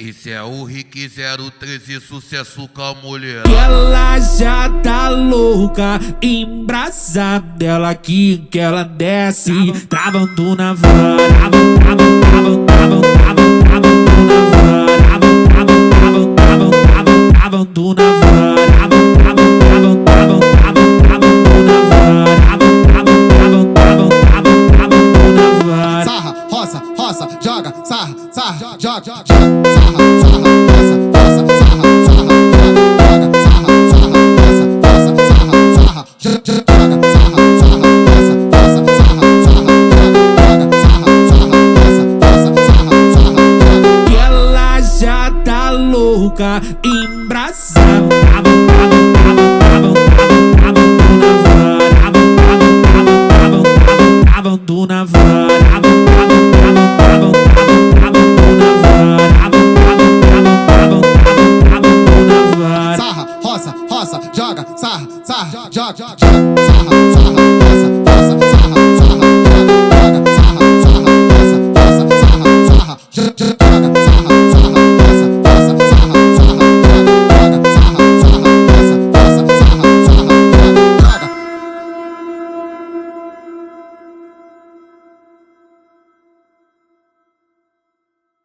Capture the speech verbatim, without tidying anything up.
Esse é o Rick zero treze, sucesso com a mulher. Ela já tá louca, embrasada. Ela aqui que ela desce, travando na vara, travando, travando, travando, travando, travando, travando na vara, travando, travando, travando, travando, travando na vara, travando, travando, travando, travando, travando na vara, travando, travando, travando, travando, travando na vara. Sarra, roça, roça, joga, sarra, sarra, joga, joga, sarra, sarra, roça, roça, sarra, sarra, joga, joga, sarra, sarra, roça, roça, sarra, sarra, joga, sarra, sarra, roça, roça, sarra, sarra, joga, sarra, sarra, roça, roça, sarra, sarra, joga. E ela já tá louca, embrasada, travando, travando, travando, travando na vara, travando, travando, travando na vara, travando, travando, travando na vara, travando, travando na vara. Sarra, roça, roça, joga, sarra, sarra, joga, joga, sarra, sarra, roça, roça, sarra, sarra, joga, joga, sarra, sarra, roça, roça, sarra, sarra, joga, joga, sarra,